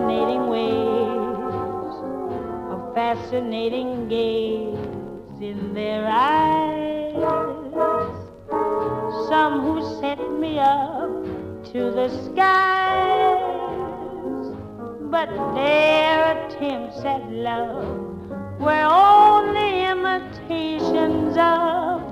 fascinating ways, a fascinating gaze in their eyes. Some who set me up to the skies, but their attempts at love were only imitations of